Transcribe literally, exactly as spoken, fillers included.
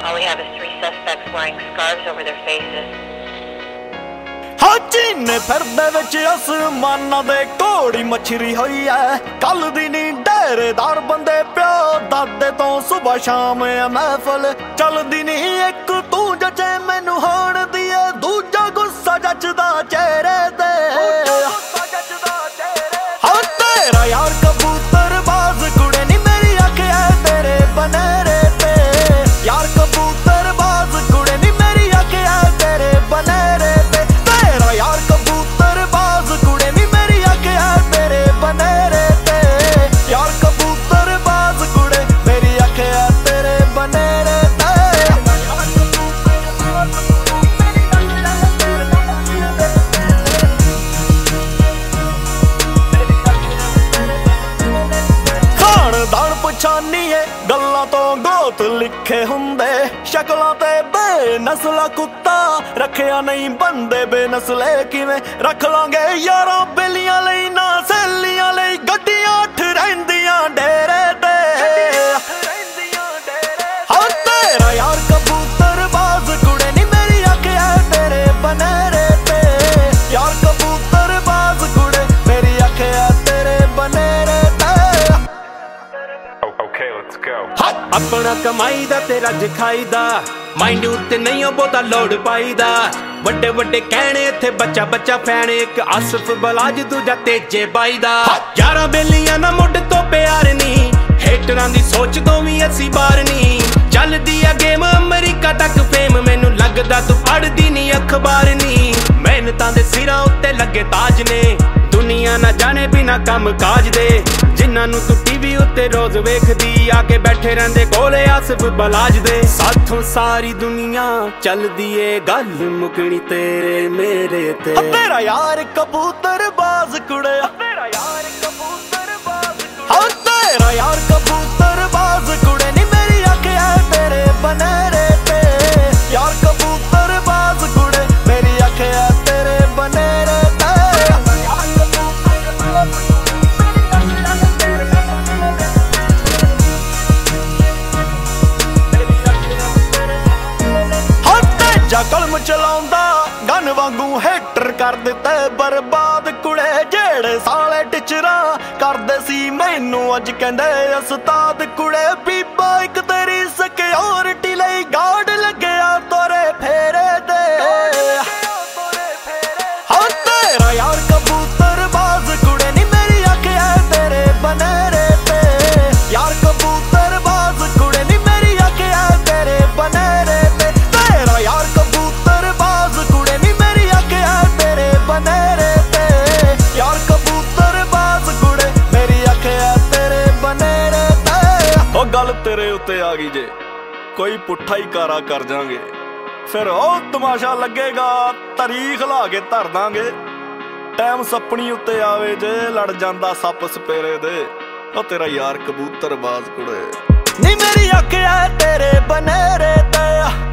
All we have is three suspects wearing scarves over their faces. ਚੀਨੇ ਫਿਰਦੇ ਵਿੱਚ ਅਸਮਾਨਾਂ ਦੇ ਘੋੜੀ ਮੱਛਰੀ ਹੋਈ ਐ ਕੱਲ ਦੀ ਨੀ ਡੇਰੇਦਾਰ ਬੰਦੇ ਪਿਓ ਦਾਦੇ ਤੋਂ ਸੁਬਹ ਸ਼ਾਮ ਐ ਮਹਿਫਲ ਚੱਲਦੀ ਨੀ ਇੱਕ ਤੂੰ ਜਚੇ ਮੈਨੂੰ ਹੋਣ ਦੀ ਐ ਦੂਜਾ ਗੁੱਸਾ ਜੱਜਦਾ ਚਿਹਰੇ ਤੇ ਹਾਂ ਤੇਰਾ ਯਾਰ ਕਬੂਤਰ ਬਾਜ਼ ਕੁੜੇ ਨੀ ਮੇਰੀ ਅੱਖ ਐ ਤੇਰੇ ਬਨੇਰੇ ਤੇ ਯਾਰ ਕਬੂਤਰ ਬਾਜ਼ ਕੁੜੇ ਨੀ ਮੇਰੀ ਅੱਖ ਐ ਤੇਰੇ ਬਨੇਰੇ ਤੇ ਯਾਰ ਕਬੂਤਰ ਬਾਜ਼ ਕੁੜੇ ਨੀ ਮੇਰੀ ਅੱਖ ਐ ਤੇਰੇ ਬਨੇਰੇ ਤੇ ਯਾਰ ਕਬੂਤਰ ਬਾਜ਼ ਕੁੜੇ ਮੇਰੀ ਅੱਖ ਐ ਤੇਰੇ ਬਨੇਰੇ ਤੇ ਖਾਨਦਾਨ ਪਛਾਨੀਏ ਗੱਲਾਂ ਤੋਂ ਗੋਤ ਲਿਖੇ ਹੁੰਦੇ ਸ਼ਕਲਾਂ ਤੇ ਬੇਨਸਲਾ ਕੁੱਤਾ ਰੱਖਿਆ ਨਹੀਂ ਬੰਦੇ ਬੇਨਸਲੇ ਕਿਵੇਂ ਰੱਖ ਲਾਂਗੇ ਯਾਰਾਂ ਬੇਲੀਆਂ ਲਈ ਨਾ ਸਹੇਲੀਆਂ ਲਈ ਗੱਡੀਆਂ ਅੱਠ ਰਹਿੰਦੀਆਂ ਡੇਰੇ ਤੇ ਹਾਂ ਤੇਰਾ ਯਾਰ ਕਬੂਤਰ ਬਾਜ਼ ਕੁੜੇ ਨੀ ਮੇਰੀ ਅੱਖ ਐ ਤੇਰੇ ਬਨੇਰੇ ਤੇ ਯਾਰ ਕਬੂਤਰ ਬਾਜ਼ ਕੁੜੇ ਮੇਰੀ ਅੱਖ ਐ ਤੇਰੇ ਬਨੇਰੇ ਆਪਣਾ ਕਮਾਈ ਦਾ ਤੇ ਰੱਜ ਖਾਈਦਾ ਮਾਈਂਡ ਉੱਤੇ ਨਹੀਂ ਉਹ ਬਹੁਤਾ ਲੋਡ ਪਾਈਦਾ ਵੱਡੇ ਵੱਡੇ ਕਹਿਣੇ ਇੱਥੇ ਬੱਚਾ ਬੱਚਾ ਫੈਣੇ ਇੱਕ ਆਸਫ ਬਲਾਜ ਦੂਜਾ ਤੇਜੇ ਬਾਈ ਦਾ ਯਾਰਾਂ ਬੇਲੀਆਂ ਨਾ ਮੁੱਢ ਤੋਂ ਪਿਆਰ ਨੀ ਹੇਟਰਾਂ ਦੀ ਸੋਚ ਤੋਂ ਵੀ ਅਸੀਂ ਬਾਹਰ ਨੀ ਚੱਲਦੀ ਆ ਗੇਮ ਅਮਰੀਕਾ ਤੱਕ ਫੇਮ ਮੈਨੂੰ ਲੱਗਦਾ ਤੂੰ ਪੜ੍ਹਦੀ ਨੀ ਅਖਬਾਰ ਨੀ ਮਿਹਨਤਾਂ ਦੇ ਸਿਰਾਂ ਉੱਤੇ ਲੱਗੇ ਤਾਜ ਨੇ ਦੁਨੀਆ ਨਾ ਜਾਣੇ ਬਿਨਾ ਕੰਮ ਕਾਜ ਦੇ ਜਿਨ੍ਹਾਂ ਨੂੰ ਤੂੰ ਟੀਵੀ ਉੱਤੇ ਰੋਜ਼ ਵੇਖਦੀ ਆ ਕੇ ਬੈਠੇ ਰਹਿੰਦੇ ਕੋਲੇ ਆਸਫ ਬਲਾਜ ਦੇ ਸਾਥੋਂ ਸਾਰੀ ਦੁਨੀਆ ਚੱਲਦੀ ਏ ਗੱਲ ਮੁਕਣੀ ਤੇਰੇ ਮੇਰੇ ਤੇ ਤੇਰਾ ਯਾਰ ਕਬੂਤਰ ਬਾਜ਼ ਕੁੜੇ ਤੇਰਾ ਯਾਰ ਕਬੂਤਰ ਬਾਜ਼ ਹਾਂ ਤੇਰਾ ਯਾਰ ਕਬੂਤਰ ਬਾਜ਼ ਕੁੜੇ ਨੀ ਮੇਰੀ ਅੱਖ ਐ ਤੇਰੇ ਬਨੇਰੇ ਤੇ ਯਾਰ ਕਬੂਤਰ ਬਾਜ਼ ਕੁੜੇ ਮੇਰੀ ਅੱਖ ਐ ਤੇਰੇ ਬਨੇਰੇ ਜਾ ਕਲਮ ਚਲਾਉਂਦਾ ਗਨ ਵਾਂਗੂ ਹੇਟਰ ਕਰ ਦਿੱਤੇ ਬਰਬਾਦ ਕੁੜੇ ਜਿਹੜੇ ਸਾਲੇ ਟਿਚਰਾਂ ਕਰਦੇ ਸੀ ਮੈਨੂੰ ਅੱਜ ਕਹਿੰਦੇ ਉਸਤਾਦ ਕੁੜੇ ਬੀਬਾ ਇੱਕ ਤੇਰੀ ਸਿਕਿਉਰਿਟੀ ਲਈ ਗਾਰਡ ਲੱਗਿਆ ਤੋਰੇ ਫੇਰੇ ਤੇ ਹਾਂ ਤੇਰਾ ਯਾਰ ਕਬੂਤਰ ਬਾਜ਼ ਕੁੜੇ ਨੀ ਮੇਰੀ ਅੱਖ ਐ ਤੇਰੇ ਬਨੇਰੇ ਤੇ ਯਾਰ ਕਬੂਤਰ ਬਾਜ਼ ਕੁੜੇ ਨੀ ਮੇਰੀ ਅੱਖ ਐ ਤੇਰੇ ਬਨੇਰੇ ਤੇ ਤੇਰਾ ਯਾਰ ਕਬੂਤਰ ਬਾਜ਼ ਕੁੜੇ ਨੀ ਮੇਰੀ ਅੱਖ ਐ ਤੇਰੇ ਬਨੇਰੇ ਤੇ ਯਾਰ ਕਬੂਤਰ ਬਾਜ਼ ਕੁੜੇ ਮੇਰੀ ਅੱਖ ਐ ਤੇਰੇ ਬਨੇਰੇ ਤੇ ਉਹ ਗੱਲ ਤੇਰੇ ਉੱਤੇ ਆ ਗਈ ਜੇ ਕੋਈ ਪੁੱਠਾ ਹੀ ਕਾਰਾ ਕਰ ਜਾਾਂਗੇ ਫਿਰ ਉਹ ਤਮਾਸ਼ਾ ਲੱਗੇਗਾ ਤਾਰੀਖ ਲਾ ਕੇ ਧਰ ਦਾਂਗੇ ਟਾਈਮ ਸੱਪਣੀ ਉੱਤੇ ਆਵੇ ਜੇ ਲੜ ਜਾਂਦਾ ਸੱਪ ਸਪੇਰੇ ਦੇ ਉਹ ਤੇਰਾ ਯਾਰ ਕਬੂਤਰ ਬਾਜ਼ ਕੁੜੇ ਨੀ ਮੇਰੀ ਅੱਖ ਐ ਤੇਰੇ ਬਨੇਰੇ ਤੇ